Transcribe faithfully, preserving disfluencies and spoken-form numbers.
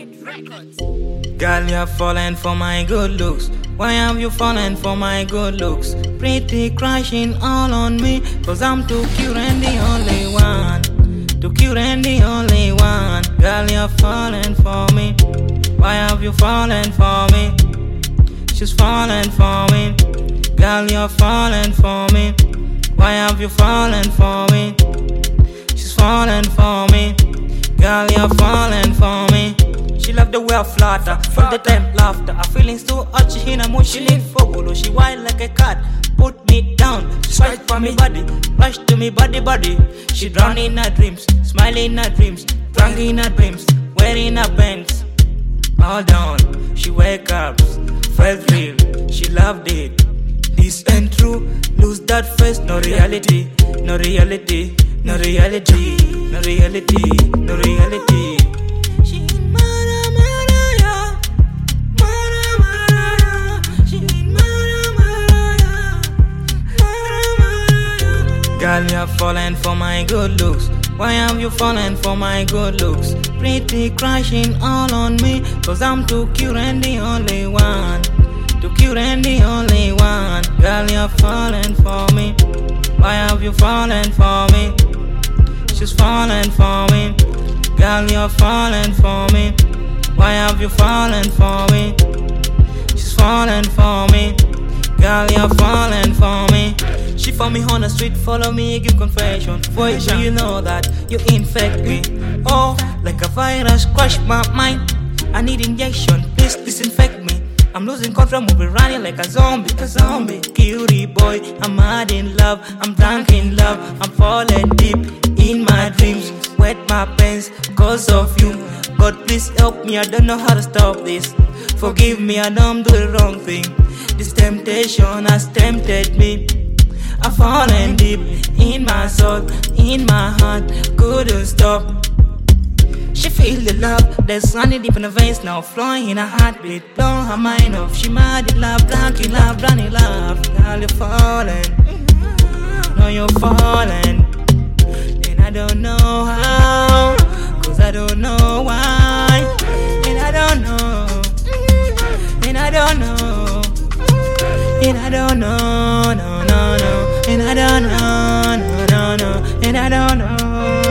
Records. Girl, you're falling for my good looks. Why have you fallen for my good looks? Pretty crashing all on me, cause I'm too cute and the only one. Too cute and the only one. Girl, you're falling for me. Why have you fallen for me? She's falling for me. Girl, you're falling for me. Why have you fallen for me? She's falling for me. Girl, you're falling for me. She love the way I flatter, from the time laughter. Her feelings too hot, she in a mood, she need for she whine like a cat. Put me down, she fight for me body, rush to me body body. She drown in her dreams, smiling in her dreams, drunk in her dreams, wearing her bands. All down, she wake up, felt real, she loved it. This ain't true, lose that face, no reality, no reality, no reality, no reality, no reality. She mara mara ya, mara mara ya. She mara mara ya, mara mara ya. Girl, you're falling for my good looks. Why have you fallen for my good looks? Pretty crashing all on me, cause I'm too cute and the only one. Too cute and the only one. Girl, you're falling for me. Why have you fallen for me? She's falling for me. Girl, you're falling for me. Why have you fallen for me? She's falling for me. Girl, you're falling for me. She found me on the street, follow me, give confession. Boy, do you know that you infect me? Oh, like a virus, crush my mind. I need injection, please disinfect me. I'm losing control, moving, running like a zombie, a zombie. Cutie boy, I'm mad in love, I'm drunk in love, I'm falling deep in my dreams. Wet my pants, cause of you. God, please help me, I don't know how to stop this. Forgive me, I know I'm doing the wrong thing. This temptation has tempted me. I've fallen deep in my soul, in my heart, couldn't stop. She feel the love, there's running deep in her veins now, flowing in her heartbeat, blow her mind off. She mad in love, drunk in love, drunk in love. Girl, you're falling, no, you're falling. And I don't know how, cause I don't know why. And I don't know, and I don't know, and I don't know, no, no, no. And I don't know, no, no, no, and I don't know.